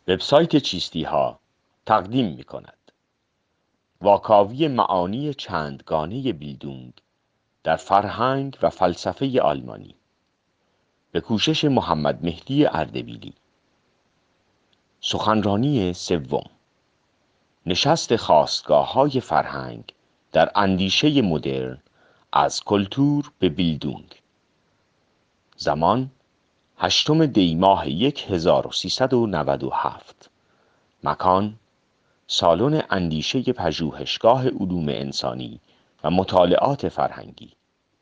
وبسایت چیستی ها تقدیم می کند واکاوی معانی چندگانه بیلدونگ در فرهنگ و فلسفه آلمانی به کوشش محمد مهدی اردبیلی. سخنرانی سوم، نشست خاستگاه‌های فرهنگ در اندیشه مدرن از کلتور به بیلدونگ. زمان 8 دی ماه 1397. مکان سالن اندیشه پژوهشگاه علوم انسانی و مطالعات فرهنگی.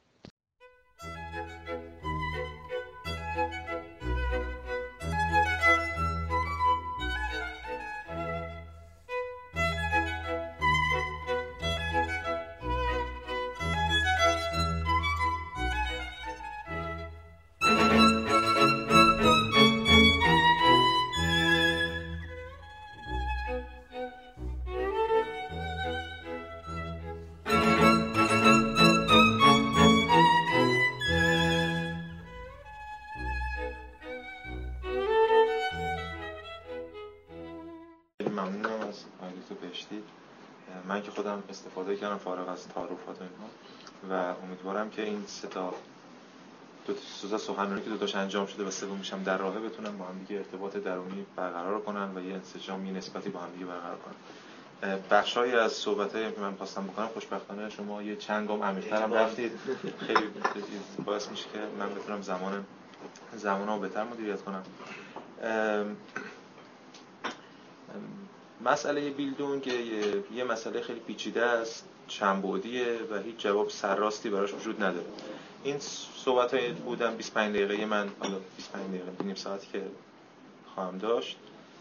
ممنونم از آقای دکتر بهشتی. من که خودم استفاده کردم فارغ از تعارفات و اینها و امیدوارم که این سه تا سخنرانی که دوتاش انجام شده و سومیش هم در راهه بتونن با هم دیگه ارتباط درونی برقرار کنن و یه انسجامی نسبتی با هم دیگه برقرار کنن. بخشایی از صحبتایی که من خواستم بکنم خوشبختانه شما یه چند گام عمیق‌تر هم رفتید. خیلی باعث میشه که من بتونم زمانو بهتر مدیریت کنم. مسئله بیلدونگ یه مسئله خیلی پیچیده است، چند بعدیه و هیچ جواب سرراستی براش وجود نداره. این صحبت‌های بودن 25 دقیقه من، حالا 25 دقیقه نیم ساعتی که خواهم داشت،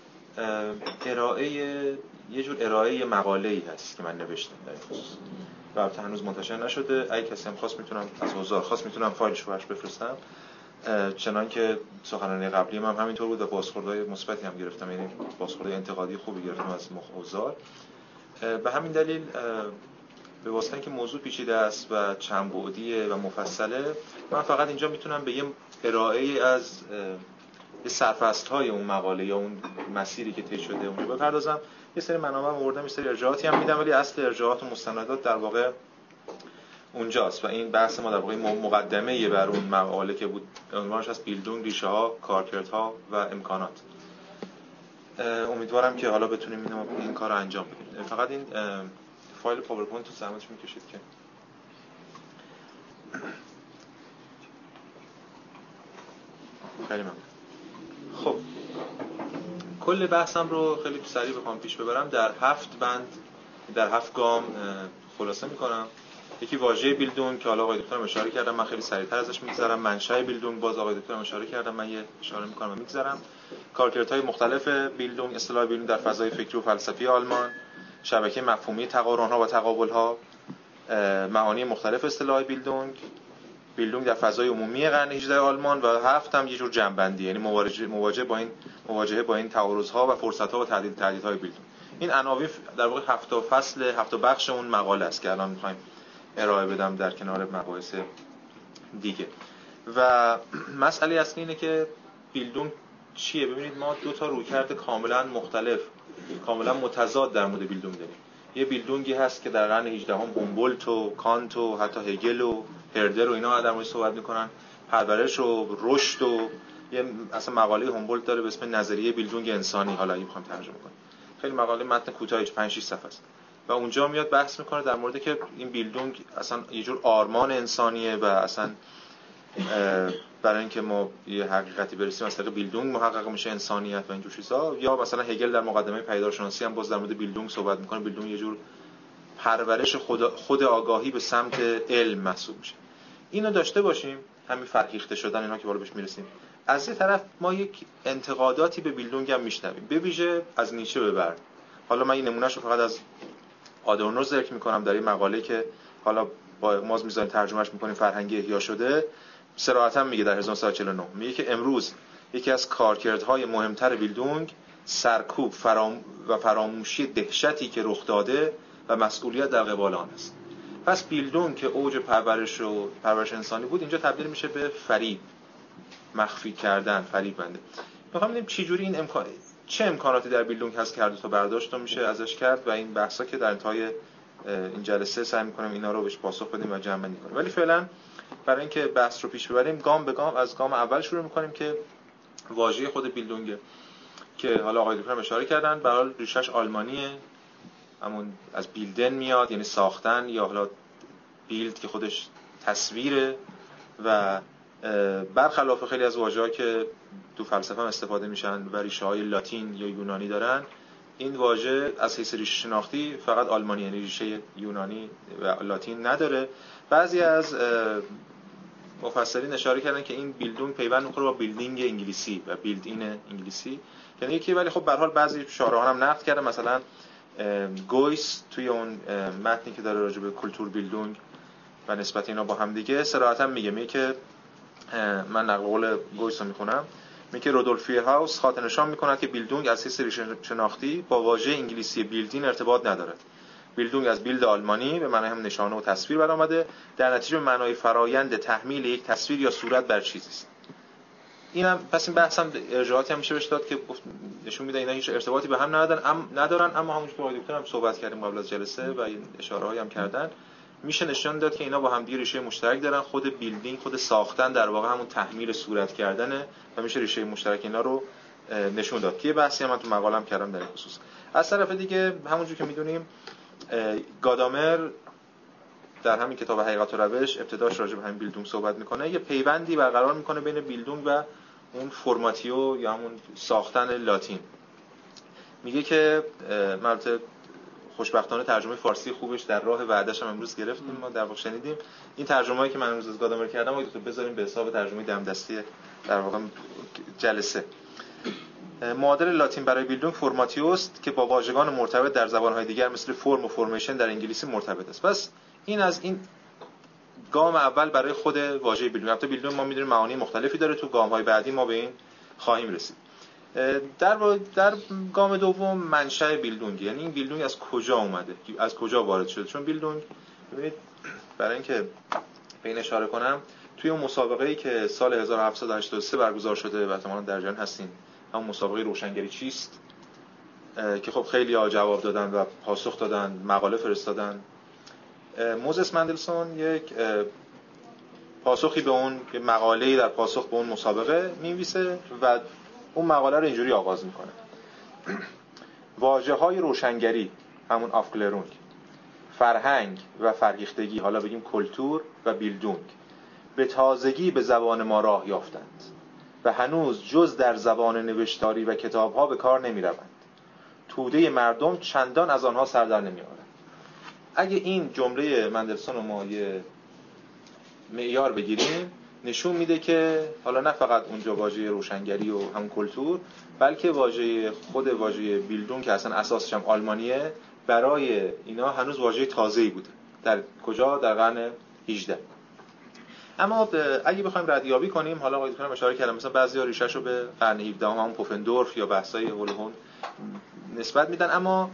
یه جور ارائه مقاله‌ای هست که من نوشتم در این خصوص و البته هنوز منتشر نشده. اگه کسی هم خواست میتونم از حضار خواست میتونم فایلش رو بفرستم. چنان که سخنرانی قبلی من همینطور بود و بازخوردهای مثبتی هم گرفتم، یعنی بازخوردهای انتقادی خوبی گرفتم از حضار. به همین دلیل به واسطه اینکه موضوع پیچیده است و چند بعدیه و مفصله، من فقط اینجا میتونم به یه ارائه از یه سرفصل‌های اون مقاله یا اون مسیری که طی شده اونجا بپردازم. یه سری منابع آوردم، یه سری ارجاعاتی هم میدم، ولی اصل ارجاعات و مستندات در واقع اونجاست و این بحث ما در واقع مقدمه بر اون مقاله که بود، عنوانش از بیلدونگ، ریشه‌ها، کارکردها و امکانات. امیدوارم که حالا بتونیم این کار رو انجام بدیم. فقط این فایل پاورپوینت رو زحمتش میکشید که خیلی ممنون. خب کل بحثم رو خیلی سریع بخوام پیش ببرم، در 7 بند، در 7 گام خلاصه میکنم. یکی واژه بیلدونگ که حالا آقای دکترم اشاره کردم، من خیلی سریعتر ازش میگذرم. منشأ بیلدونگ باز آقای دکترم اشاره کردم، من یه اشاره میکنم و میگذرم. کارکردهای مختلف بیلدونگ، اصطلاح بیلدونگ در فضای فکری و فلسفی آلمان، شبکه مفهومی تقارن‌ها و تقابل‌ها، معانی مختلف اصطلاح بیلدونگ در فضای عمومی قرن 18 آلمان و 7 هم یه جور جنبندی، یعنی مواجهه با این تعارض‌ها و فرصت‌ها و تهدیدهای بیلدونگ. این عناوین در واقع 7 فصل 7 بخش اون مقاله است که الان می‌خوایم ارائه بدم در کنار مباحث دیگه. و مسئله اصلی اینه که بیلدونگ چیه؟ ببینید ما دو تا رویکرد کاملا مختلف، کاملا متضاد در مورد بیلدونگ داریم. یه بیلدونگی هست که در قرن 18 هومبولت و کانت و حتی هگل و هردر و اینا در موردش صحبت میکنن، پرورش و رشد و یه اصلا مقاله هومبولت داره به اسم نظریه بیلدونگ انسانی، حالا اگه بخوام ترجمه کنم. خیلی مقاله متن کوتاهی 5-6 صفحه است و اونجا میاد بحث میکنه در مورد که این بیلدونگ اصلا یه جور آرمان انسانیه و اصلا برای اینکه ما یه حقیقتی برسیم از طریق بیلدونگ محقق میشه انسانیت و این جور چیزا. یا مثلا هگل در مقدمه پیدارشناسی هم باز در مورد بیلدونگ صحبت میکنه. بیلدونگ یه جور پرورش خود آگاهی به سمت علم محسوب میشه. اینو داشته باشیم، همین فرهیخته شدن اینا که بالا بهش میرسیم. از یه طرف ما یک انتقاداتی به بیلدونگ هم میشنویم، به ویژه از نیچه به بعد. حالا من این نمونهشو فقط از آدورنو ذکر میکنم در این مقاله که حالا با ما میذاریم ترجمهش میکنیم، فرهنگی احیا شده. صراحتاً میگه در 1949 میگه که امروز یکی از کارکردهای مهمتر بیلدونگ سرکوب و فراموشی دهشتی که رخ داده و مسئولیت در قبال آن است. پس بیلدونگ که اوج پرورش انسانی بود، اینجا تبدیل میشه به فریب، مخفی کردن، فریب بنده. میخوام ببینیم چه جوری این چه امکاناتی در بیلدونگ هست که هر دو تا برداشت میشه ازش کرد و این بحثا که در انتهای این جلسه سعی می‌کنم اینا رو بهش پاسخ بدیم و جمع بندی کنیم. ولی فعلا برای اینکه بحث رو پیش ببریم گام به گام از گام اول شروع می‌کنیم که واژه خود بیلدونگ که حالا آقای دکتر اشاره کردن به حال ریشش آلمانیه، همون از بیلدن میاد یعنی ساختن، یا حالا بیلد که خودش تصویره و برخلاف خیلی از واژه‌ها که تو فلسفه هم استفاده میشن و ریشه‌های لاتین یا یونانی دارن، این واژه از حیث ریشه شناختی فقط آلمانی، یعنی ریشه یونانی و لاتین نداره. بعضی از مفسرین اشاره کردن که این بیلدونگ پیوند می‌خوره با بیلدینگ انگلیسی و بیلد این انگلیسی، یعنی یکی، ولی خب به هر حال بعضی شارحان هم نقد کردن، مثلا گویس توی اون متنی که داره راجع به کلتور بیلدونگ و نسبت اینا با هم دیگه صراحتاً میگه که من نقل قول گویس رو میخونم، میگه که رودولف فیرهاوس خاطر نشان میکند که بیلدونگ از حیث ریشه شناختی با واژه انگلیسی بیلدین ارتباط ندارد. بیلدونگ از بیلد آلمانی به معنای هم نشانه و تصویر برآمده، در نتیجه به معنای فرایند تحمیل یک تصویر یا صورت بر چیزی است. اینم پس این بحث هم ارجاعاتی هم میشه بهش داد که نشون میده اینا هیچ ارتباطی به هم ندارن، اما همونجوری که آقای دکتر هم صحبت کردیم قبل از جلسه و این اشاره‌هایی هم کردن، میشه نشون داد که اینا با هم دیگه ریشه مشترک دارن. خود بیلدینگ، خود ساختن در واقع همون تحمیل صورت کردنه و میشه ریشه مشترک اینا رو نشون داد که بحثی هم من تو مقاله‌ام کردم در این خصوص. از طرف دیگه همونجوری که میدونیم گادامر در همین کتاب حقیقت و روش ابتداش راجع به همین بیلدونگ صحبت میکنه، یه پیوندی برقرار میکنه بین بیلدونگ و اون فرماتیو یا همون ساختن لاتین. میگه که البته خوشبختانه ترجمه فارسی خوبش در راه وعده‌اش هم امروز گرفتیم، ما در واقع شنیدیم. این ترجمه‌ای که من امروز از گادامر کردم رو بذاریم به حساب ترجمه دمدستی در واقع جلسه. معادل لاتین برای بیلدونگ فرماتیو است که با واژگان مرتبط در زبان‌های دیگر مثل فرم و فرمیشن در انگلیسی مرتبط است. پس این از این گام اول برای خود واژه بیلدونگ. البته بیلدونگ ما می‌دونیم معانی مختلفی داره، تو گام‌های بعدی ما به این خواهیم رسید. در گام دوم منشأ بیلدونگ، یعنی این بیلدونگ از کجا اومده، از کجا وارد شده. چون بیلدونگ ببینید برای اینکه به این اشاره کنم، توی اون مسابقه‌ای که سال 1783 برگزار شده و احتمالاً در جریان هستین، همون مسابقه روشنگری چیست که خب خیلی‌ها جواب دادن و پاسخ دادن، مقاله فرستادن. موزس مندلسون یک پاسخی به اون مقاله‌ای در پاسخ به اون مسابقه می‌نویسه و اون مقاله رو اینجوری آغاز میکنه: واژه‌های روشنگری، همون آفکلرونگ، فرهنگ و فرهیختگی، حالا بگیم کلتور و بیلدونگ، به تازگی به زبان ما راه یافتند و هنوز جز در زبان نوشتاری و کتاب‌ها به کار نمی‌روند. توده مردم چندان از آنها سر در نمی‌آورد. اگه این جمله مندلسون رو ما یه معیار بگیریم، نشون میده که حالا نه فقط اونجا واژه روشنگری و همون کلتور، بلکه خود واژه بیلدونگ که اصلا اساسش هم آلمانیه، برای اینا هنوز واژه تازه‌ای بوده. در کجا؟ در قرن 18. اما اگه بخوایم ردیابی کنیم، حالا آقای دکتر اشاره کردم مثلا بعضی‌ها ریشه‌ش رو به قرن 17 همون پوفندورف یا بحث‌های هولهون نسبت میدن، اما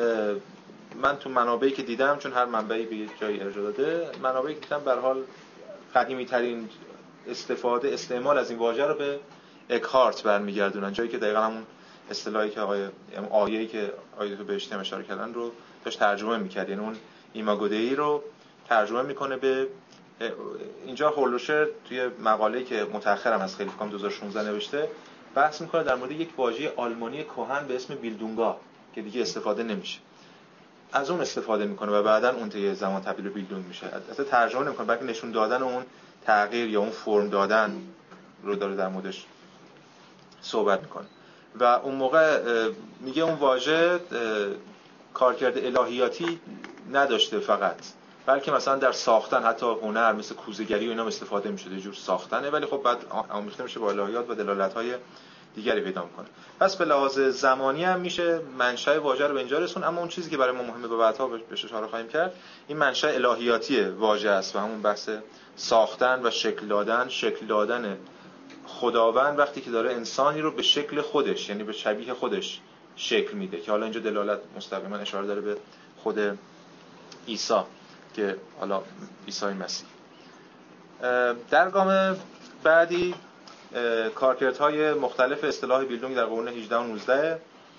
من تو منابعی که دیدم، چون هر منبعی به جایی ارجاع داده، منابعی که دیدم به هر حال قدیمی ترین استعمال از این واژه رو به اکهارت برمیگردونن، جایی که دقیقاً همون اصطلاحی که آیه‌ای که آیه تو بهش اشاره کردن رو داشت ترجمه می‌کرد، یعنی اون ایماگو دی رو ترجمه می‌کنه به اینجا. هولوشر توی مقاله‌ای که متأخرم از خیلی فکر کنم 2016 نوشته، بحث می‌کنه در مورد یک واژه آلمانی کهن به اسم بیلدونگا که دیگه استفاده نمیشه، از اون استفاده میکنه و بعداً اون طی زمان تبدیل به بیلدونگ میشه. اصلا ترجمه نمیکنه، بلکه نشون دادن اون تغییر یا اون فرم دادن رو داره در موردش صحبت میکنه. و اون موقع میگه اون واژه کارکرد الهیاتی نداشته فقط، بلکه مثلا در ساختن حتی هنر مثل کوزه‌گری و اینا استفاده میشه، یه جور ساختنه، ولی خب بعد آمیخته میشه با الهیات و دلالت‌های دیگری پیدا میکنه. پس به لحاظ زمانی هم میشه منشأ واژه رو به اینجا رسون، اما اون چیزی که برای ما مهمه به بعدها بهش اشاره خواهیم کرد، این منشأ الهیاتی واژه است و همون بحث ساختن و شکل دادن خداوند وقتی که داره انسانی رو به شکل خودش، یعنی به شبیه خودش شکل میده، که حالا اینجا دلالت مستقیما اشاره داره به خود عیسی که حالا عیسی مسیح. در گام بعدی کارکردهای مختلف اصطلاح بیلدونگ در قرون 18 و 19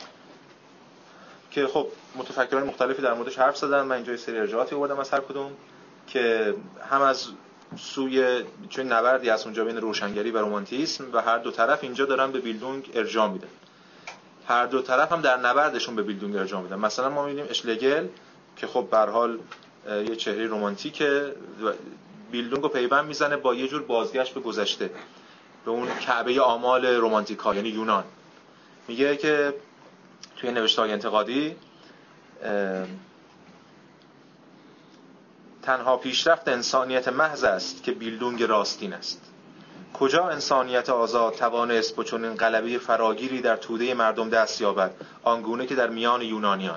که خب متفکران مختلفی در موردش حرف زدن. من اینجا یه سری ارجاعاتی آوردم از هر کدوم که هم از سوی چون نبردی از اونجا بین روشنگری و رمانتیسم و هر دو طرف اینجا دارن به بیلدونگ ارجاع میدن. هر دو طرف هم در نبردشون به بیلدونگ ارجاع میدن. مثلا ما می‌بینیم اشلگل که خب به هر حال یه چهره رمانتیکه، بیلدونگو پیوند میزنه با یه جور بازگشت به گذشته، به اون کعبه آمال رمانتیک‌ها یعنی یونان. میگه که توی نوشته‌های انتقادی تنها پیشرفت انسانیت محض است که بیلدونگ راستین است. کجا انسانیت آزاد توانست با چنین غلبه فراگیری در توده مردم دست یابد، آنگونه که در میان یونانیان؟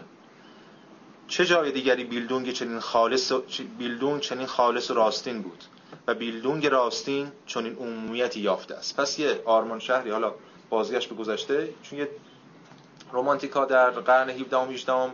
چه جای دیگری بیلدونگ چنین خالص و راستین بود و بیلدونگ راستین چنین عمومیتی یافته است. پس یه آرمان شهری، حالا بازگشت به گذشته، چون یه رمانتیکا در قرن 17 و 18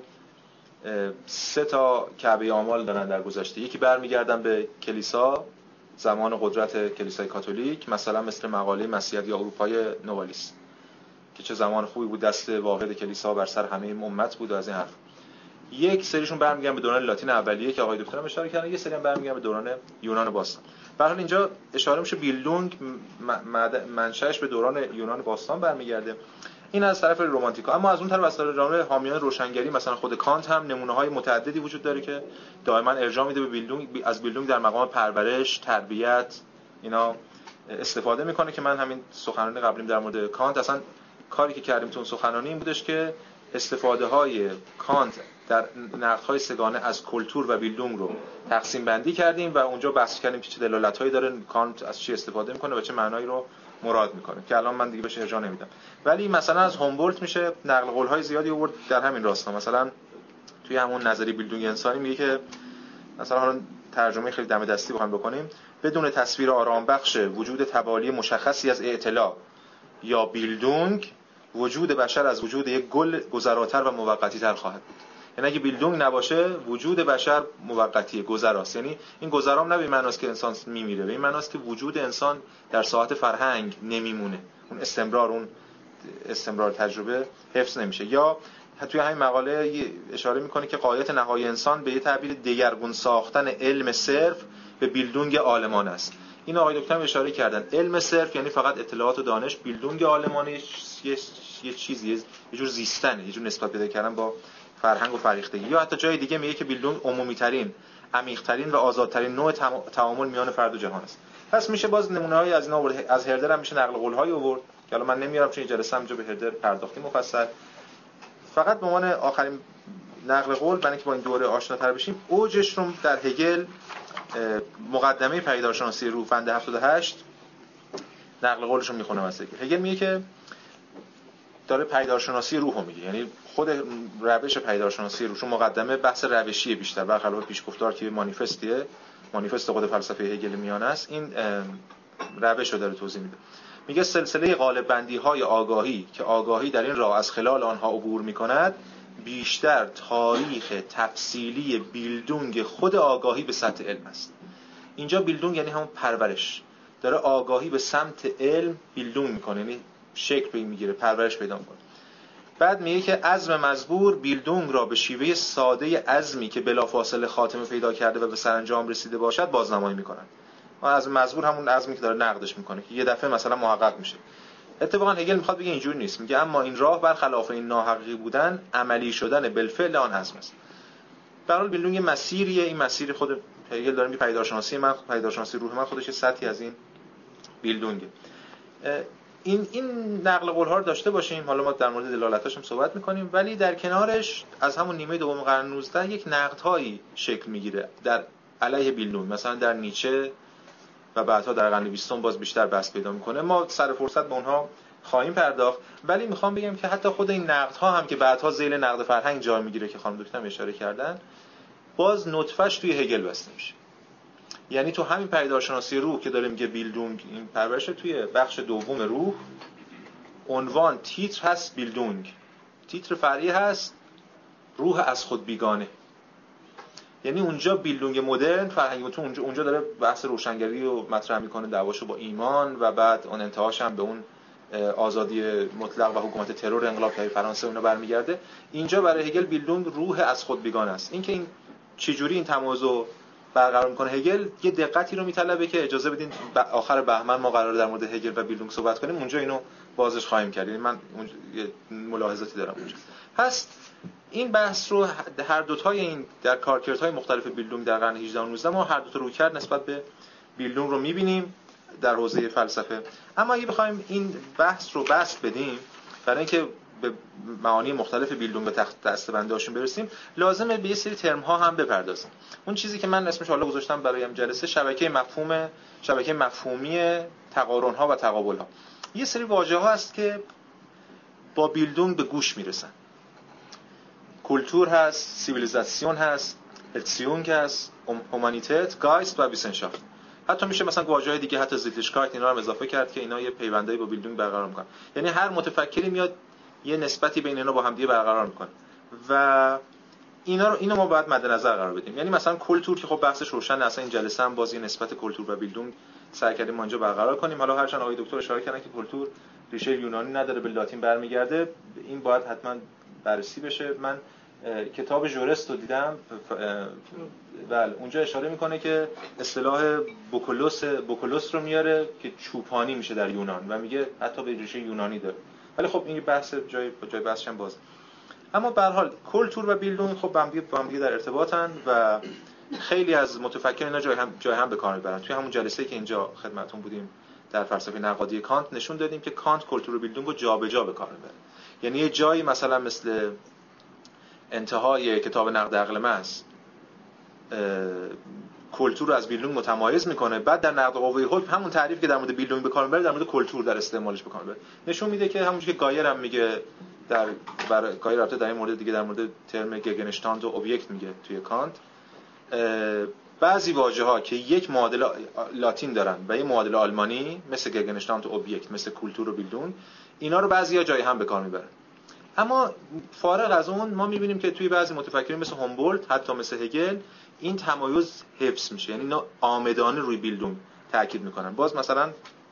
3 تا کعبه آمال دارن در گذشته. یکی برمیگردن به کلیسا، زمان قدرت کلیسای کاتولیک، مثلا مثل مقاله مسیحیت یا اروپای نوالیس که چه زمان خوبی بود، دست واحد کلیسا بر سر همه امت بود و از این حرف. یک سریشون برمیگردن به دوران لاتین اولیه که آقای دکترم اشاره کردن، یه سری هم برمیگردن به دوران یونان باستان. به هر حال اینجا اشاره میشه بیلدونگ منشأش به دوران یونان باستان برمیگرده. این از طرف رمانتیکا. اما از اون طرف از طرف حامیان روشنگری، مثلا خود کانت هم نمونه‌های متعددی وجود داره که دائما ارجاع میده به بیلدونگ، از بیلدونگ در مقام پرورش، تربیت اینا استفاده میکنه. که من همین سخنرانی قبلیم در مورد کانت، اصلا کاری که کردیم تو اون سخنرانی این بودش که استفاده‌های کانت در نقدهای سگانه از کلتور و بیلدونگ رو تقسیم بندی کردیم و اونجا بحث کردیم که چه دلالت‌هایی داره کانت از چی استفاده میکنه و چه معنایی رو مراد میکنه، که الان من دیگه بهش ارجاع نمیدم. ولی مثلا از هومبولت میشه نقل قول‌های زیادی آورد در همین راستا. مثلا توی همون نظریه بیلدونگ انسانی میگه که مثلا حالا ترجمه خیلی دم دستی بخوام بکنیم، بدون تصویر آرام بخش وجود تبالی مشخصی از اعتلاع یا بیلدونگ، وجود بشر از وجود یک گل گذراتر و موقتی تر خواهد بود. یعنی اگه بیلدونگ نباشه وجود بشر موقتیه، گذراست. یعنی این گذرام نه به معناست که انسان میمیره، به این معناست که وجود انسان در ساحت فرهنگ نمیمونه، اون استمرار تجربه حفظ نمیشه. یا توی همین مقاله اشاره میکنه که غایت نهایی انسان به یه تعبیر دگرگون ساختن علم صرف به بیلدونگ عالمان است. این آقای دکتر اشاره کردن علم صرف یعنی فقط اطلاعات و دانش، بیلدونگ عالمانه یه چیزی، یه جور زیستن، یه جور نسبت پیدا کردن با فرهنگ و فرهیختگی. یا حتی جای دیگه میگه که بیلدونگ عمومی ترین، عمیق ترین و آزادترین نوع تعامل میان فرد و جهان است. پس میشه باز نمونه‌های از اینا آورد. از هردر هم میشه نقل قول‌های آورد که الان من نمیارم چون این جلسه همینجا به هردر پرداختی مفصل. فقط به عنوان آخرین نقل قول برای اینکه با این دوره آشناتر بشیم، اوجش رو در هگل مقدمه پدیدارشناسی روح بند 78 نقل قولش رو میخونم از هگل. هگل میگه که داره پدیدارشناسی روح رو میگه، یعنی خود روش پدیدارشناسی روح، چون مقدمه بحث روشی بیشتر برخلاف پیشگفتار که مانیفستیه، مانیفست خود فلسفه هگل میانه است، این روش رو داره توضیح میده. میگه سلسله غالب بندی های آگاهی که آگاهی در این راه از خلال آنها عبور میکند بیشتر تاریخ تفصیلی بیلدونگ خود آگاهی به سطح علم است. اینجا بیلدونگ یعنی همون پرورش، داره آگاهی به سمت علم بیلدونگ میکنه، یعنی شکل میگیره، پرورش پیدا میکنه. بعد میگه که عزم مزبور بیلدونگ را به شیوه ساده عزمی که بلافاصله خاتمه پیدا کرده و به سرانجام رسیده باشد بازنمایی میکنن. عزم مزبور همون عزمی که داره نقدش میکنه که یه دفعه مثلا محقق میشه. اتفاقا هگل میخواد بگه اینجوری نیست، میگه اما این راه برخلاف این ناحقیقی بودن عملی شدن بالفعل آن عزم است. در حال بیلدونگ مسیریه، این مسیر خود هگل داره میگه پدیدارشناسی من، پدیدارشناسی روح من خودش سطحی از این بیلدونگه. این نقل قول ها رو داشته باشیم. حالا ما در مورد دلالتاش هم صحبت میکنیم، ولی در کنارش از همون نیمه دوم قرن 19 یک نقدهایی شکل میگیره در علیه بیلدونگ، مثلا در نیچه و بعدها در قرن 20 باز بیشتر بحث پیدا میکنه. ما سر فرصت به اونها خواهیم پرداخت، ولی میخوام بگم که حتی خود این نقدها هم که بعدها ذیل نقد فرهنگ جای میگیره که خانم دکتر اشاره کردن، باز نطفه‌اش توی هگل بسته میشه. یعنی تو همین پدیدارشناسی روح که داره میگه بیلدونگ این پرورش، توی بخش دوم روح عنوان تیتر هست بیلدونگ، تیتر فرعی هست روح از خود بیگانه. یعنی اونجا بیلدونگ مدرن فرهنگ تو اونجا داره بحث روشنگری رو مطرح میکنه، دعواشو با ایمان و بعد اون انتهاش هم به اون آزادی مطلق و حکومت ترور انقلاب طلب فرانسه اونا برمیگرده. اینجا برای هگل بیلدونگ روح از خود بیگانه است. اینکه این چجوری این تمایز رو برقرار میکنه هگل یه دقتی رو میطلبه که اجازه بدین آخر بهمن ما قراره در مورد هگل و بیلدونگ صحبت کنیم، اونجا اینو بازش خواهیم کرد. یعنی من یه ملاحظاتی دارم اونجا. پس این بحث رو هر دوتای این در کارکردهای مختلف بیلدونگ در قرن 18 و 19 ما هر دو تا رویکرد نسبت به بیلدونگ رو می‌بینیم در حوزه فلسفه. اما اگه بخوایم این بحث رو بسط بدیم برای اینکه به معانی مختلف بیلدونگ به دسته‌بندی‌هاشون برسیم، لازمه به یه سری ترم‌ها هم بپردازیم. اون چیزی که من اسمش حالا گذاشتم برای این جلسه شبکه مفهومی تقارن‌ها و تقابل‌ها. یه سری واژه‌ها هست که با بیلدونگ به گوش میرسن. کلتور هست، سیویلیزاسیون هست، ارتسیونگ هست، هومانیتت، گایست و ویسنشافت. حتی میشه مثلا واژه‌های دیگه، حتی زیتشکایت، اینا رو اضافه کرد که اینا یه پیوندایی با بیلدونگ برقرار میکنن. یعنی هر متفکری میاد یه نسبتی بین اینا با هم دیگه برقرار میکنه و اینو ما باید مد نظر قرار بدیم. یعنی مثلا کلتور که خب بحثش روشن، اصلا این جلسه هم باز یه نسبت کلتور و بیلدونگ سعی کردیم اونجا برقرار کنیم. حالا هرچند آقای دکتر اشاره کردن که کلتور ریشه یونانی نداره، به لاتین برمیگرده، این باید حتما بررسی بشه. من کتاب ژورست رو دیدم، بله اونجا اشاره میکنه که اصطلاح بوکولوس رو میاره که چوپانی میشه در یونان و میگه حتی به ریشه یونانی داره. ولی خب این بحث جای بحثش هم باز. اما به هر حال کلتور و بیلدونگ خب با هم دیگه در ارتباطن و خیلی از متفکران اینا جای هم به کار میبرن. توی همون جلسه که اینجا خدمتتون بودیم در فلسفه نقادی کانت نشون دادیم که کانت کلتور و بیلدونگ رو جابجا به کار میبره. یعنی یه جایی مثلا مثل انتهای کتاب نقد عقل محض کلتور رو از بیلدونگ متمایز میکنه، بعد در نقد قوه حکم همون تعریف که در مورد بیلدونگ به کار میبره در مورد کلتور در استعمالش به کار میبره. نشون میده که همونجوری که گایر هم میگه گایر البته در این مورد دیگه در مورد ترم گگنشتاند و اوبجکت میگه توی کانت، بعضی واژه‌ها که یک معادل لاتین دارن و یک معادل آلمانی مثل گگنشتاند و اوبجکت، مثل کلتور و بیلدونگ، اینا رو بعضیا جای هم به کار میبرن. اما فارغ از اون ما میبینیم که توی بعضی متفکرین مثل هومبولت، حتی مثل هگل، این تمایز حفظ میشه. یعنی اینا عامدانه روی بیلدونگ تاکید میکنن. باز مثلا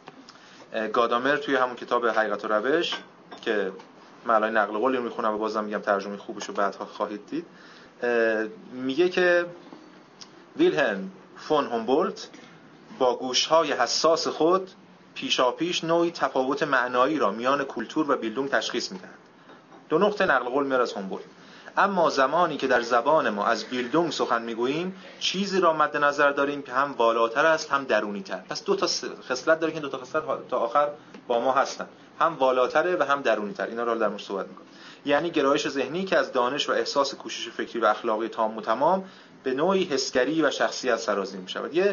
گادامر توی همون کتاب حقیقت و روش که من الان نقل قولی رو میخونم و بازم میگم ترجمه خوبش رو بعدها خواهید دید، میگه که ویلهلم فون هومبولت با گوش‌های حساس خود پیشاپیش نوعی تفاوت معنایی را میان کلتور و بیلدونگ تشخیص میدهد. دو نقطه نقل قول میاره از هومبولت. اما زمانی که در زبان ما از بیلدونگ سخن میگوییم چیزی را مد نظر داریم که هم بالاتر است هم درونی تر. پس دو تا خصلت داره که این دو تا خصلت تا آخر با ما هستن، هم بالاتره و هم درونی تر. اینا رو در مورد صحبت میکنه. یعنی گرایش ذهنی که از دانش و احساس کوشش فکری و اخلاقی تام و تمام به نوعی حسگری و شخصیت سرازیر میشود. یه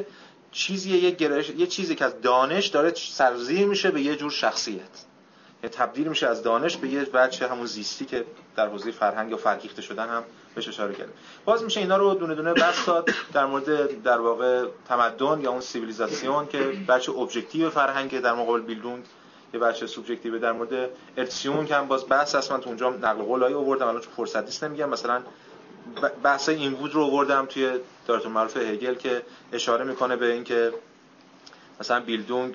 چیزی که از دانش داره سرازیر میشه به یه جور شخصیت، یعنی تبدیل میشه از دانش به یه وجه همون زیستی که در حوزه فرهنگ و فرهیخته شدن هم بهش اشاره کرده. باز میشه اینا رو دونه دونه بحث داد در مورد در واقع تمدن یا اون سیویلیزاسیون که بچه ابجکتیو فرهنگ در مقابل بیلدونگ، یه بچه سوبژکتیو. در مورد ارتسیون که هم باز بحث هست، من تو اونجا نقل قولایی آوردم، الان چون فرصت نیست نمیگم. مثلا بحث این وود رو آوردم توی دایره معروف هگل که اشاره میکنه به اینکه مثلا بیلدونگ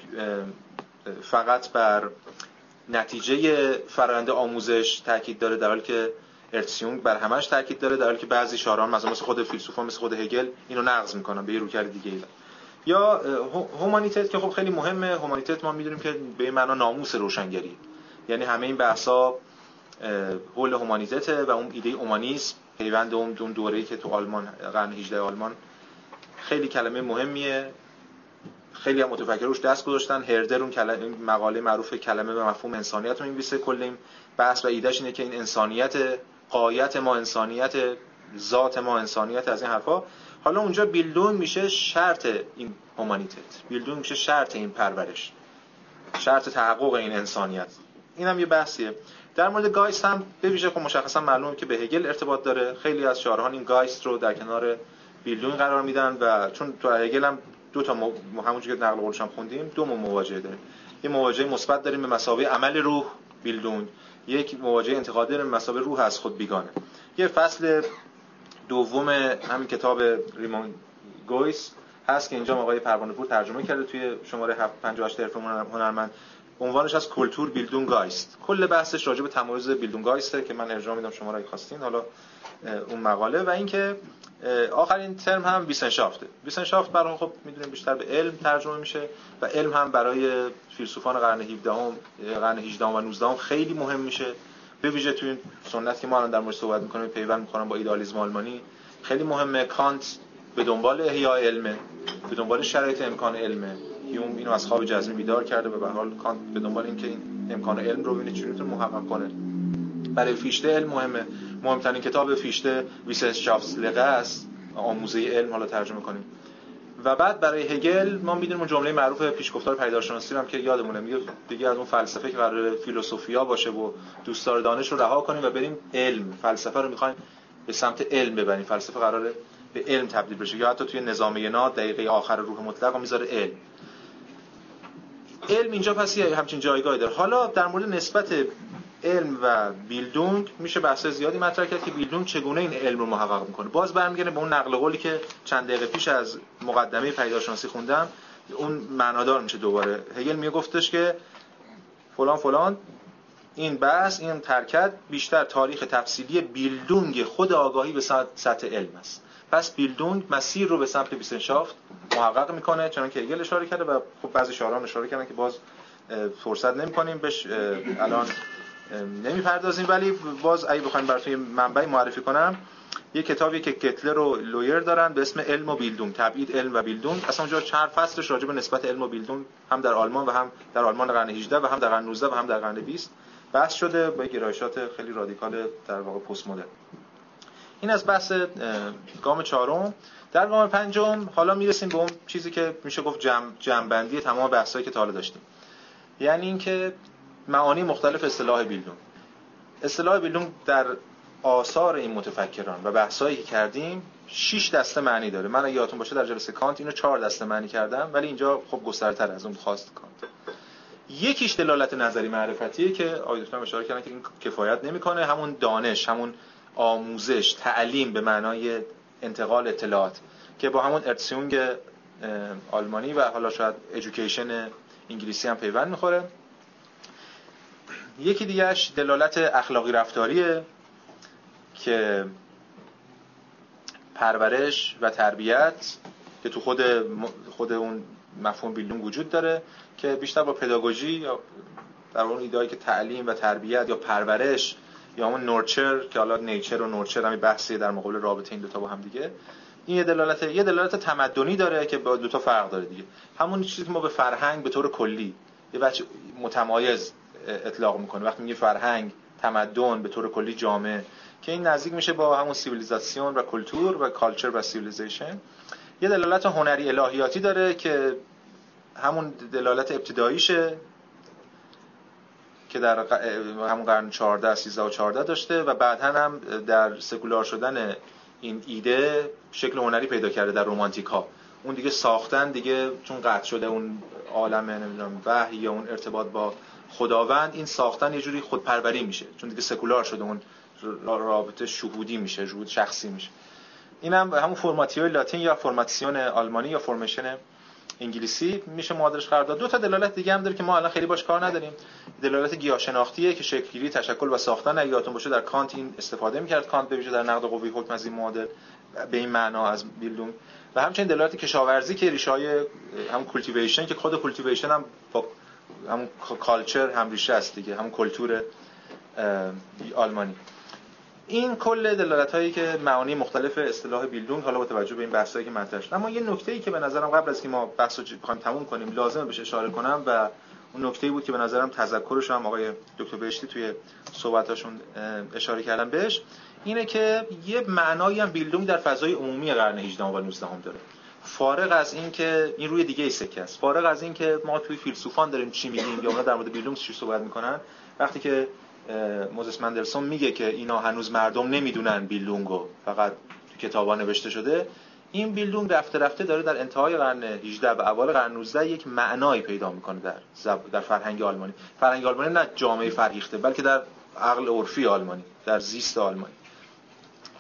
فقط بر نتیجه فرآیند آموزش تاکید داره، در حالی که ارتسیونگ بر همش تاکید داره، در حالی که بعضی شاعران مثلا خود فیلسوفان مثل خود هگل اینو نقض میکنن به یه رویکرد دیگه ای. یا هومانیتت که خب خیلی مهمه. هومانیتت ما میدونیم که به این معنا ناموس روشنگری، یعنی همه این بحثا حول هومانیتت و اون ایده اومانیسم، پیوند اون دوره‌ای که تو آلمان قرن 18 آلمان خیلی کلمه مهمیه. خیلی هم متفکر روش دست گذاشتن. هردر اون مقاله معروف کلمه به مفهوم انسانیت رو می‌نویسه. کل این بحث و ایدهش اینه که این انسانیت، غایت ما انسانیت، ذات ما انسانیت، از این حرفا. حالا اونجا بیلدونگ میشه شرط این هومانیتت، بیلدونگ میشه شرط این پرورش، شرط تحقق این انسانیت. اینم یه بحثیه. در مورد گایست هم به ویژه خب مشخصا معلومه که به هگل ارتباط داره. خیلی از شاعران این گایست رو در کنار بیلدونگ قرار میدن و چون تو هگل هم دو تا همونجوری که نقل قولش هم خوندیم دو مواجهه داریم. یه مواجهه مثبت داریم به مثابه عمل روح بیلدونگ، یک مواجهه انتقادی داریم به مثابه روح از خود بیگانه. یه فصل دوم همین کتاب ریمون گویس هست که اینجا آقای پروانه پور ترجمه کرده توی شماره 58 حرف هنرمند. عنوانش از کلتور بیلدونگایست. کل بحثش راجع به تمایز بیلدونگایسته که من ارجاع میدم شما را خواستین حالا اون مقاله. و اینکه آخرین ترم هم ویسنشافته. ویسنشافت برای خب میدونیم بیشتر به علم ترجمه میشه و علم هم برای فیلسوفان قرن 17 قرن 18 و 19 خیلی مهم میشه، به ویژه توی سنت که ما الان در موردش صحبت میکنیم پیوند میکنم با ایدئالیسم آلمانی خیلی مهمه. کانت به دنبال احیاء علمه، به دنبال شرایط امکان علمه. هیوم اینو از خواب جزمی بیدار کرده و به هر حال کانت به دنبال این که این امکان علم رو ببینه چجوری میتونه محقق کنه. برای فیشته علم مهمه. مهمترین کتاب فیشته ویسنشافتslehre است، آموزه علم حالا ترجمه کنیم. و بعد برای هگل ما میدونیم اون جمله معروف پیشگفتار پدیدارشناسی رو هم که یادمونه، میگه دیگه از اون فلسفه که قراره فیلسوفیا باشه و دوستدار دانش رو رها کنیم و بریم علم. فلسفه رو میخوایم به سمت علم ببریم، فلسفه قراره به علم تبدیل بشه. یا حتی توی نظامیه ناد دقیقه آخر روح مطلق رو میذاره علم. علم اینجا پس همچین جایگاهی داره. حالا در مورد نسبت علم و بیلدونگ میشه بحث زیادی مطرح کرد که بیلدونگ چگونه این علم رو محقق میکنه. باز برمیگرده به اون نقل قولی که چند دقیقه پیش از مقدمه پدیدارشناسی خوندم، اون معنادار میشه دوباره. هگل میگفتش که فلان فلان این بحث، این ترکت بیشتر تاریخ تفصیلی بیلدونگ خود آگاهی به سطح علم است. پس بیلدونگ مسیر رو به سمت ویسنشافت محقق میکنه، چنانکه هگل اشاره کرده و خب بعضی شاعران اشاره کردن که باز فرصت نمی‌کنیم بهش الان نمیپردازیم. ولی باز اگه بخوایم براتون منبع معرفی کنم، یه کتابی که کتلر و لویر دارن به اسم علم و بیلدونگ، تبعید علم و بیلدونگ. اصلا اونجا چند فصلش راجع به نسبت علم و بیلدونگ هم در آلمان و هم در آلمان قرن 18 و هم در قرن 19 و هم در قرن 20 بحث شده با گرایشات خیلی رادیکال در واقع پست مدرن. این از بحث گام چهارم. در گام پنجم حالا میرسیم به اون چیزی که میشه گفت جمع‌بندی تمام بحثایی که تا حالا داشتیم، یعنی اینکه معانی مختلف اصطلاح بیلدونگ. اصطلاح بیلدونگ در آثار این متفکران و بحثایی که کردیم 6 دسته معنی داره. من اگه یادتون باشه در جلسه کانت اینو 4 دسته معنی کردم، ولی اینجا خب گسترتر از اون خواست کانت. یکیش دلالت نظری معرفتیه که آقای دکتر اشاره کردن که این کفایت نمیکنه، همون دانش، همون آموزش، تعلیم به معنای انتقال اطلاعات که با همون ارتسیونگ آلمانی و حالا شاید ادویکیشن انگلیسی هم پیوند میخوره. یکی دیگهش دلالت اخلاقی رفتاریه که پرورش و تربیت که تو خود اون مفهوم بیلدونگ وجود داره که بیشتر با پداگوژی یا در اون ایده‌ای که تعلیم و تربیت یا پرورش یا همون نورچر که حالا نیچر و نورچر همین بحثی در مقابل رابطه این دو تا با هم دیگه، این یه دلالت تمدنی داره که با دو تا فرق داره دیگه. همون چیزی که ما به فرهنگ به طور کلی یه بچه متمایز اطلاق میکنه، وقتی میگه فرهنگ، تمدن، به طور کلی جامعه، که این نزدیک میشه با همون سیویلیزاسیون و کلتور و کالچر و سیویلیزیشن. یه دلالت هنری الهیاتی داره که همون دلالت ابتداییشه که در همون قرن 14 13 و 14 داشته و بعداً هم در سکولار شدن این ایده شکل هنری پیدا کرده در رومانتیکا. اون دیگه ساختن دیگه چون قطع شده اون عالم نمیدونم وحی یا اون ارتباط با خداوند، این ساختن یه جوری خودپروری میشه چون دیگه سکولار شده، اون رابطه شهودی میشه، شهود شخصی میشه. این هم همون فرماتیو لاتین یا فرماسیون آلمانی یا فرمیشن انگلیسی میشه معادلش قرار داد. دو تا دلالت دیگه هم داره که ما الان خیلی باش کار نداریم. دلالت گیاهشناختیه که شکل‌گیری، تشکل و ساختن. اگه یادتون باشه در کانت این استفاده می‌کرد، کانت به ویژه در نقد قوی حکم از این معادل به این معنا از بیلدونگ. و همچنین دلالت کشاورزی که ریشه‌های هم کولتیویشن که خود کولتیویشن هم با همون کالچر هم ریشه است دیگه، همون کلتور آلمانی. این کل دلالت‌هایی که معانی مختلف اصطلاح بیلدونگ حالا با توجه به این بحثایی که مطرح شد. اما یه نکته‌ای که به نظرم قبل از که ما بحث رو بخوایم تموم کنیم لازمه بهش اشاره کنم و اون نکته‌ای بود که به نظرم تذکرش هم آقای دکتر بهشتی توی صحبتاشون اشاره کردن بهش، اینه که یه معنایی هم بیلدونگ در فضای عمومی قرن 18 و 19 هم داره. فارغ از این که این روی دیگه سکه است، فارغ از این که ما توی فیلسوفان داریم چی میگیم یا اونا در مورد بیلدونگ چی صحبت میکنن، وقتی که موزس مندلسون میگه که اینا هنوز مردم نمیدونن بیلدونگو، فقط تو کتابا نوشته شده، این بیلدونگ رفته رفته داره در انتهای قرن 18 و اوایل قرن 19 یک معنایی پیدا میکنه در فرهنگ آلمانی. فرهنگ آلمانی نه جامعه فرهیخته، بلکه در عقل عرفی آلمانی، در زیست آلمانی.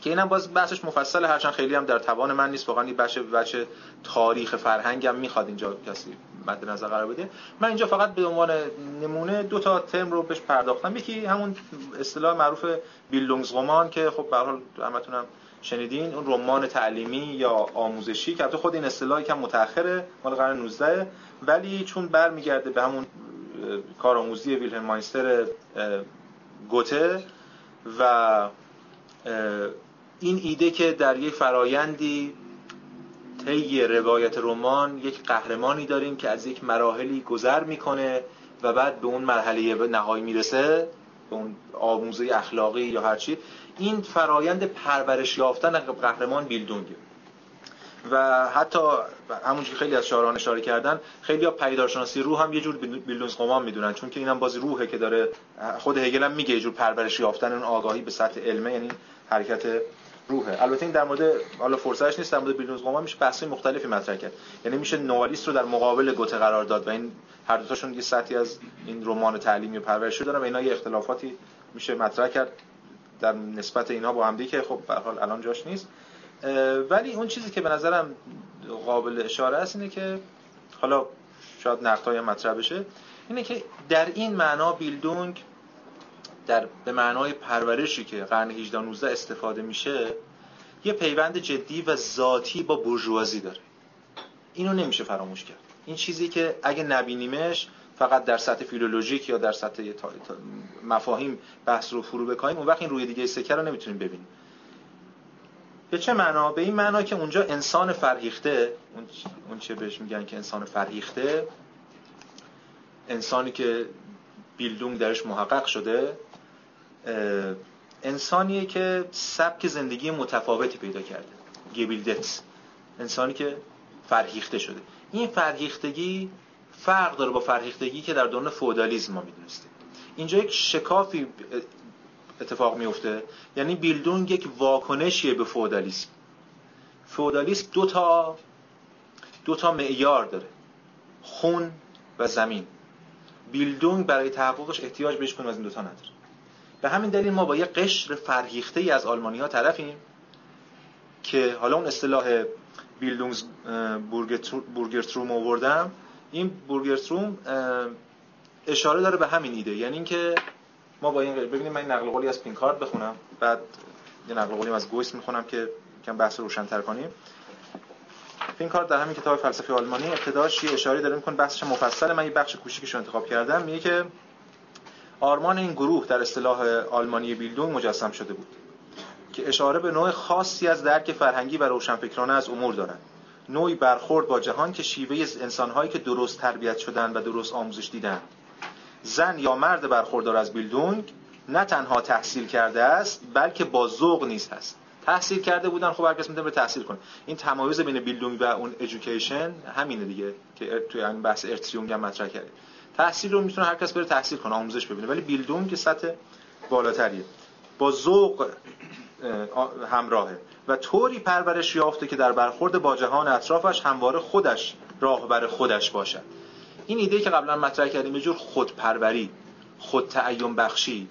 که اینم باز بحثش مفصله، هرچند خیلی هم در توان من نیست، واقعا این بچه تاریخ فرهنگم میخواد اینجا کسی مد نظر قرار بده. من اینجا فقط به عنوان نمونه 2 تا ترم رو بهش پرداختم. یکی همون اصطلاح معروف بیلدونگسرومان که خب به هر حال همتون هم شنیدین، اون رمان تعلیمی یا آموزشی که البته خود این اصطلاح یکم متأخره، مال قرن 19، ولی چون برمیگرده به همون کارآموزی ویلهلم ماینستر گوته و این ایده که در یک فرایندی طی روایت رمان یک قهرمانی داریم که از یک مراحلی گذر میکنه و بعد به اون مرحله نهایی میرسه، به اون آموزه اخلاقی یا هر چی. این فرایند پرورش یافتن قهرمان بیلدونگه و حتی همونجوری خیلی از شاعران اشاره کردن، خیلی‌ها پیدارشناسی روح هم یه جور بیلدونگسرومان میدونن، چون که اینم باز روحه که داره، خود هگل هم میگه یه جور پرورش یافتن اون آگاهی به سطح علمه، یعنی حرکت روحه. البته این در مورد حالا فرصتش نیست، در مورد بیلدونگسرومان میشه بحث‌های مختلفی مطرح کرد، یعنی میشه نوالیست رو در مقابل گوته قرار داد و این هر دو تاشون یه سطحی از این رمان تعلیمی و پرورشی دارن و اینا یه اختلافاتی میشه مطرح کرد در نسبت اینها با هم دیگه که خب به هر حال الان جاش نیست. ولی اون چیزی که به نظرم قابل اشاره است اینه که حالا شاید نقدهای مطرح بشه، اینه که در این معنا بیلدونگ به معنای پرورشی که قرن 18 19 استفاده میشه یه پیوند جدی و ذاتی با بورژوازی داره. اینو نمیشه فراموش کرد. این چیزی که اگه نبینیمش فقط در سطح فیلولوژیک یا در سطح مفاهیم بحث رو فرو بکنیم، اون وقت این روی دیگه سکه رو نمیتونیم ببینیم. به چه معنا؟ به این معنا که اونجا انسان فرهیخته، اون چه بهش میگن که انسان فرهیخته، انسانی که بیلدونگ درش محقق شده، انسانیه که سبک زندگی متفاوتی پیدا کرده، گبیلدت، انسانی که فرهیخته شده. این فرهیختگی فرق داره با فرهیختگی که در دوران فئودالیسم ما میدونستیم. اینجا یک شکافی اتفاق میفته، یعنی بیلدونگ یک واکنشیه به فئودالیسم. فئودالیسم دو تا معیار داره، خون و زمین. بیلدونگ برای تحققش احتیاج بهش کنیم از این 2 تا نداره. به همین دلیل ما با یه قشر فرهیخته‌ای از آلمانی‌ها طرفیم که حالا اون اصطلاح بیلدونگز بورگرتروم آوردم. این بورگرتروم اشاره داره به همین ایده، یعنی اینکه ما با این ببینیم، من این نقل قولی از پینکارت بخونم، بعد یه نقل قولی از گویس میخونم که کم بحث رو روشن‌تر کنیم. پینکارت در همین کتاب فلسفه آلمانی ابتداش یه اشاره داره میکنه، بحثش مفصله، من یه بخش کوچیکش رو انتخاب کردم. میگه که آرمان این گروه در اصطلاح آلمانی بیلدونگ مجسم شده بود که اشاره به نوع خاصی از درک فرهنگی و روشنفکرانه از امور دارند، نوعی برخورد با جهان که شیوه انسان‌هایی که درست تربیت شدن و درست آموزش دیدن. زن یا مرد برخوردار از بیلدونگ نه تنها تحصیل کرده است بلکه با ذوق نیز هست. تحصیل کرده بودن، خب هر کس میتونه تحصیل کنه. این تمایز بین بیلدونگ و اون ادویکیشن همینه دیگه که توی این بحث ارتسیونگ هم مطرح کرده. تحصیل رو میتونه هر کس بره تحصیل کنه، آموزش ببینه، ولی بیلدونگ که سطح بالاتریه، با ذوق همراهه و طوری پرورش یافته که در برخورد با جهان اطرافش همواره خودش راهبر خودش باشد. این ایده که قبلا مطرح کردیم، یه جور خودپروری، خود تعین بخشی،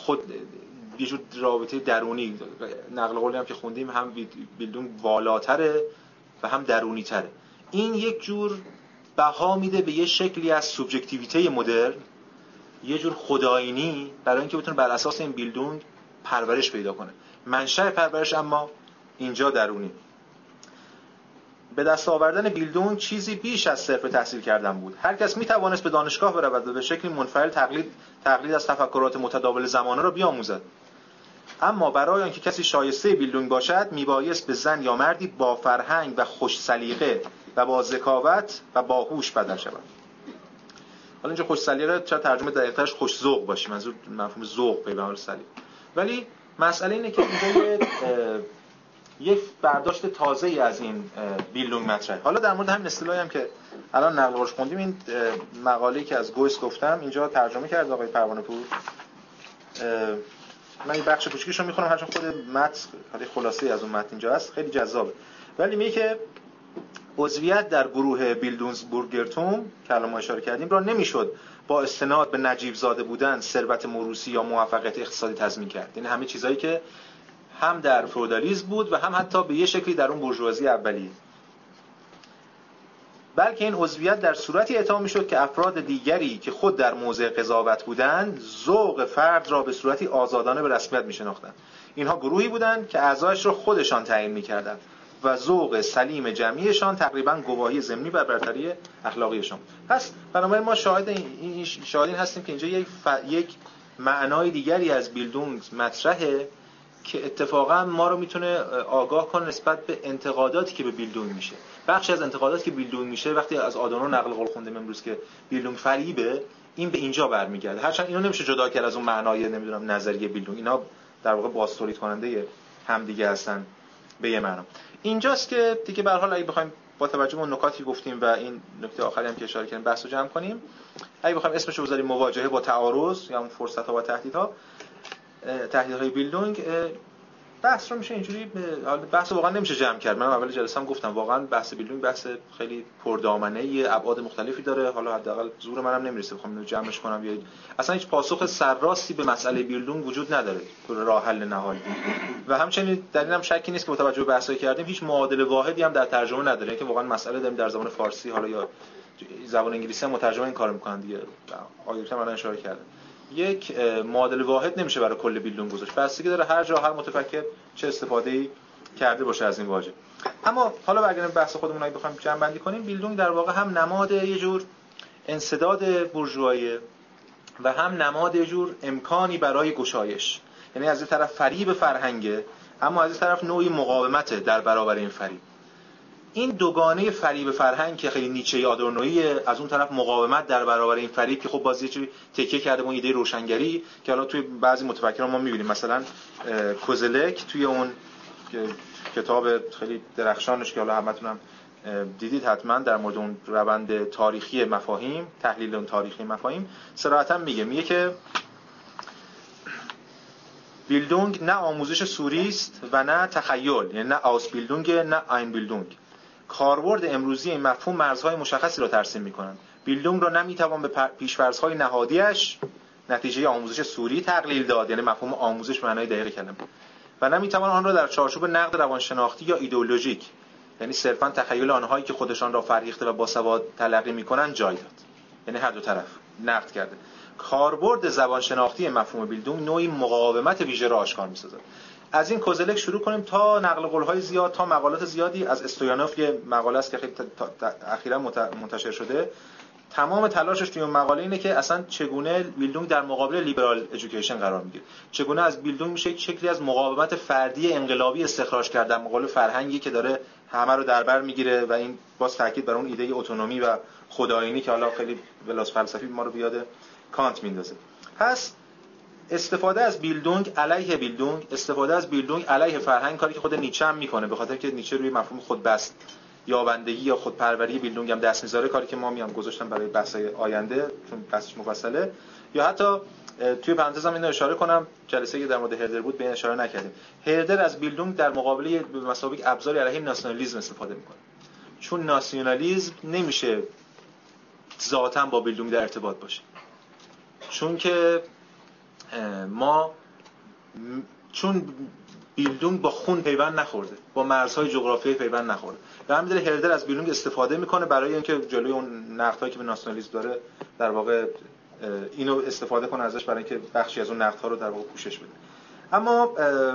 یه جور رابطه درونی، نقل قولی هم که خوندیم، هم بیلدونگ والاتره و هم درونی تره. این یک جور بها میده به یه شکلی از سوبژکتیویته مدرن، یه جور خدایینی، برای اینکه بتونه بر اساس این بیلدونگ پرورش پیدا کنه. منشأ پرورش اما اینجا درونی. به دست آوردن بیلدونگ چیزی بیش از صرف تحصیل کردن بود. هر کس میتوانست به دانشگاه برود و به شکلی منفعل تقلید از تفکرات متداول زمانه را بیاموزد. اما برای آنکه کسی شایسته بیلدونگ باشد، میبایست به زن یا مردی با فرهنگ و خوش سلیقه و با ذکاوت و باهوش بدل شود. حالا اینجا خوش سلیقه چه ترجمه دقیق‌ترش خوش ذوق باشه، منظور مفهوم ذوق به معنی سلیقه. ولی مسئله اینه که اینجا یک برداشت تازه‌ای از این بیلدونگ مطرحه. حالا در مورد همین اصطلاحی هم که الان نقل قولش خوندیم، این مقاله‌ای که از گویس گفتم اینجا ترجمه کرد آقای پروانه پور. من این بخش کوچیکش رو میخونم، هرچند خود متن خیلی خلاصه‌ای از اون متن اینجا هست، خیلی جذابه. ولی میگه که عضویت در گروه بیلدونگسبورگرتوم که الان ما اشاره کردیم را نمیشد با استناد به نجیب زاده بودن، ثروت موروثی یا موفقیت اقتصادی تضمین کرد. یعنی همه چیزایی که هم در فئودالیسم بود و هم حتی به یه شکلی در اون بورژوازی اولیه. بلکه این عضویت در صورتی اعطا می‌شد که افراد دیگری که خود در موضع قضاوت بودند ذوق فرد را به صورتی آزادانه به رسمیت می‌شناختند. اینها گروهی بودند که اعضایش را خودشان تعیین می‌کردند و ذوق سلیم جمعیشان تقریباً گواهی ضمنی بر برتری اخلاقیشان. پس بنابراین ما شاهدین هستیم که اینجا یک معنای دیگری از بیلدونگ مطرحه که اتفاقا ما رو میتونه آگاه کنه نسبت به انتقاداتی که به بیلدونگ میشه. بخشی از انتقاداتی که بیلدونگ میشه وقتی از آدورنو نقل قول خوندیم امروز که بیلدونگ فریبه، این به اینجا برمیگرده. هرچند اینو نمیشه جدا کرد از اون معنای نمیدونم نظریه بیلدونگ، اینا در واقع باز تولید کننده همدیگه هستن به یه معنا. اینجاست که دیگه به هر حال اگه بخوایم با توجه به اون نکاتی گفتیم و این نکته آخری هم که اشاره کردیم بحثو جمع کنیم، اگه بخوایم اسمش رو بذاریم مواجهه با تعارض یا اون فرصت‌ها و تهدیدهای بیلدونگ، بحث رو میشه اینجوری، بحث واقعا نمیشه جمع کرد. من اول جلسه هم گفتم واقعا بحث بیلدونگ بحث خیلی پردامنه، ابعاد مختلفی داره. حالا حداقل زور منم نمیرسه بخوام اینو جمعش کنم، یا اصلا هیچ پاسخ سرراستی به مسئله بیلدونگ وجود نداره، راه حل نهایی. و همچنین در اینم شکی نیست که با توجه به بحثایی کردیم هیچ معادل واحدی هم در ترجمه نداره، که واقعا مسئله داریم در زبان فارسی حالا یا زبان انگلیسی هم مترجم این کارو میکنن دیگه. آیدوکتر من اشاره کرده یک معادل واحد نمیشه برای کل بیلدونگ گذاشت، بستگی داره هر جا هر متفکر چه استفاده‌ای کرده باشه از این واژه. اما حالا برگردیم بحث خودمون اگه بخوایم جمع بندی کنیم، بیلدونگ در واقع هم نماد یه جور انسداد بورژوایی و هم نماد یه جور امکانی برای گشایش. یعنی از این طرف فریب فرهنگه، اما از این طرف نوعی مقاومت در برابر این فریب. این دوگانه فریب فرهنگ که خیلی نیچه آدورنویی، از اون طرف مقاومت در برابر این فریب که خب باز یه چیزی تکیه کرده به اون ایده روشنگری که حالا توی بعضی متفکران ما می‌بینیم، مثلا کوزلک توی اون کتاب خیلی درخشانش که حالا همتونم دیدید حتما در مورد اون روند تاریخی مفاهیم، تحلیل اون تاریخی مفاهیم، صراحتاً میگه که بیلدونگ نه آموزش سوری است و نه تخیل، یعنی نه آوس بیلدونگ نه این بیلدونگ. کاربرد امروزی این مفهوم مرزهای مشخصی را ترسیم می‌کنند. بیلدونگ را نمی‌توان به پیش‌فرض‌های نهادیش نتیجه آموزش سوری تقلیل داد، یعنی مفهوم آموزش معنای دقیق کلمه، و نمی‌توان آن را در چارچوب نقد روانشناختی یا ایدئولوژیک، یعنی صرفاً تخیل آنهایی که خودشان را فرهیخته و باسواد تلقی می‌کنند جای داد. یعنی هر دو طرف نقد کرده. کاربرد زبانشناختی مفهوم بیلدونگ نوعی مقاومت ویژه را آشکار می‌سازد. از این کوزلک شروع کنیم تا نقل قول‌های زیاد، تا مقالات زیادی از استویانوف، یه مقاله است که خیلی اخیراً منتشر شده. تمام تلاشش توی اون مقاله اینه که اصلا چگونه بیلدونگ در مقابل لیبرال ادویکیشن قرار میگیره، چگونه از بیلدونگ میشه یک شکلی از مقاومت فردی انقلابی استخراج کرده در مقابل فرهنگی که داره همه رو در بر میگیره، و این باز تاکید بر اون ایده اتونومی و خدایینی که حالا خیلی ولاس فلسفی ما رو بیاد کانت میندازه. پس استفاده از بیلدونگ علیه فرهنگ، کاری که خود نیچه هم میکنه، به خاطر که نیچه روی مفهوم خودبست یابندگی یا خودپروری بیلدونگ هم دست میذاره، کاری که ما میام گذاشتم برای بحث‌های آینده چون بحثش مفصله. یا حتی توی پرانتز هم اینو اشاره کنم، جلسه‌ای که در مورد هردر بود به این اشاره نکردیم. هردر از بیلدونگ در مقابله به مسابقه ابزاری علیه ناسیونالیسم استفاده میکنه، چون ناسیونالیسم نمیشه ذاتاً با بیلدونگ در ارتباط باشه، چون که چون بیلدونگ با خون پیوند نخورده، با مرزهای جغرافیایی پیوند نخورده. در همین دلیل هردر از بیلدونگ استفاده میکنه برای اینکه جلوی اون نقدهایی که به ناسیونالیسم داره در واقع اینو استفاده کنه ازش برای اینکه بخشی از اون نقدها رو در واقع پوشش بده. اما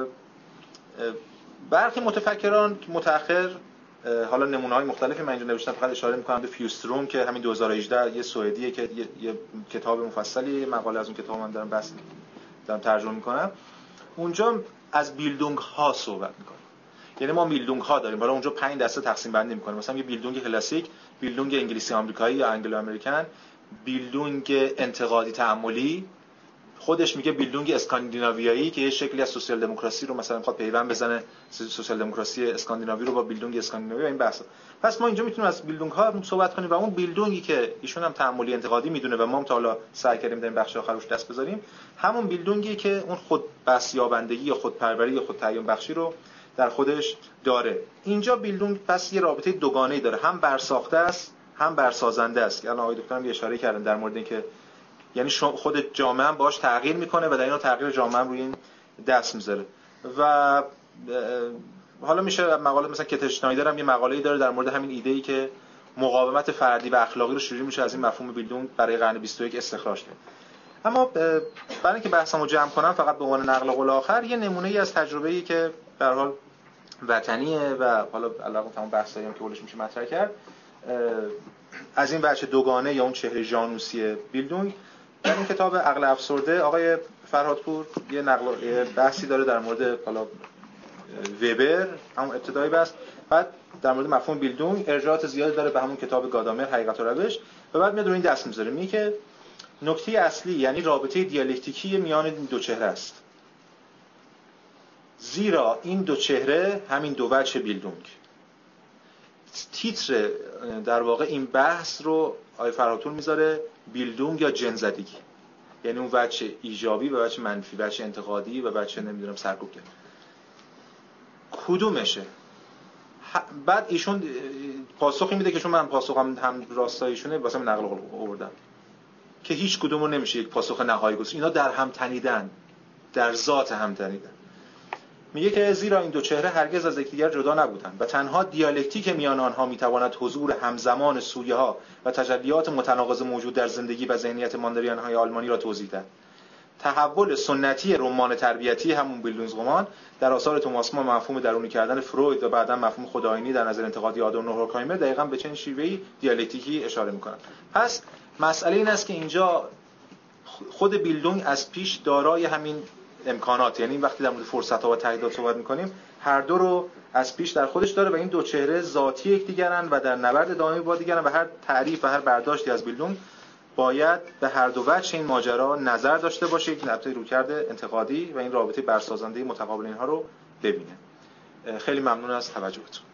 برخی متفکران متأخر، حالا نمونه‌های مختلفی من اینجا نوشتم، فقط اشاره می‌کنم به فیوستروم که همین 2018 یه سوئدیه که یه کتاب مفصلی، مقاله از اون کتاب من دارم ترجمه می‌کنم، اونجا از بیلدونگ ها صحبت می‌کنه. یعنی ما بیلدونگ ها داریم، برای اونجا 5 دسته تقسیم بندی می‌کنیم. مثلا یه بیلدونگ کلاسیک، بیلدونگ انگلیسی آمریکایی یا انگلو امریکن، بیلدونگ انتقادی تأملی، خودش میگه بیلدونگ اسکاندیناویایی که یه شکلی از سوسیال دموکراسی رو مثلا میخواد پیوند بزنه، سوسیال دموکراسی اسکاندیناوی رو با بیلدونگ اسکاندیناوی و این بحثا. پس ما اینجا میتونیم از بیلدونگ ها صحبت کنیم و اون بیلدونگی که ایشون هم تأملی انتقادی میدونه و ما هم تا حالا سعی کردیم در این بخش آخرش دست بذاریم، همون بیلدونگی که اون خود بس یابندگی یا خودپروری یا خود تعیین بخشی رو در خودش داره. اینجا بیلدونگ پس یه رابطه دوگانه‌ای داره، هم برساخته است هم برسازنده است. الان آقای دکترم یه اشاره کردن در مورد اینکه یعنی خود جامعه هم باهاش تغییر میکنه و در این تغییر جامعه هم روی این دست میذاره. و حالا میشه مقاله مثلا کت اشنایدر هم یه مقاله‌ای داره در مورد همین ایده‌ای که مقاومت فردی و اخلاقی رو شروع میشه از این مفهوم بیلدونگ برای قرن 21 استخراج کرد. اما برای اینکه بحثمو جمع کنم فقط به عنوان نقل قول آخر یه نمونه‌ای از تجربه‌ای که به هر حال وطنیه و حالا علاوه تمام بحثایی هم که اولش میشه مطرح کرد از این بچه دوگانه یا اون چهره ژانوسی بیلدونگ در این کتاب عقل افسرده آقای فرهادپور یه بحثی داره در مورد حالا وبر همون ابتدایی بحث، بعد در مورد مفهوم بیلدونگ ارجاعات زیادی داره به همون کتاب گادامر حقیقت و روش و بعد میاد روی این دست میذاره میگه که نکته اصلی یعنی رابطه دیالکتیکی میان این دو چهره است، زیرا این دو چهره همین دو وجه بیلدونگ. تیتر در واقع این بحث رو آقای فرهادپور میذاره بیلدونگ یا جن‌زدگی، یعنی اون وجه ایجابی و وجه منفی، وجه انتقادی و وجه نمیدونم سرکوب کدومشه. بعد ایشون پاسخی میده که چون من پاسخم هم راستاییشونه واسه من نقل قول آوردم که هیچ کدوم رو نمیشه یک پاسخ نهایی گذاشت، اینا در هم تنیدن، در ذات هم تنیدن. میگه که زیرا این دو چهره هرگز از یکدیگر جدا نبودند و تنها دیالکتیک میان آنها میتواند حضور همزمان سویه‌ها و تجلیات متناقض موجود در زندگی و ذهنیت ماندریان‌های آلمانی را توضیح دهد. تحول سنتی رمان تربیتی همون بیلدونگسرومان در آثار توماس مان مفهوم درونی کردن فروید و بعداً مفهوم خودآیینی در نظر انتقادی آدورنو و هورکهایمر دقیقاً به چنین شیوهی دیالکتیکی اشاره می‌کنند. پس مسئله این است که اینجا خود بیلدونگ از پیش دارای همین امکانات، یعنی وقتی در مورد فرصت‌ها و تهدیدات صحبت می‌کنیم هر دو رو از پیش در خودش داره و این دو چهره ذاتی یکدیگرن و در نبرد دائمی با دیگرن و هر تعریف و هر برداشتی از بیلدونگ باید به هر دو وجه این ماجرا نظر داشته باشه، یک نقطه رویکرد انتقادی و این رابطه برسازنده متقابل اینها رو ببینه. خیلی ممنون از توجهتون.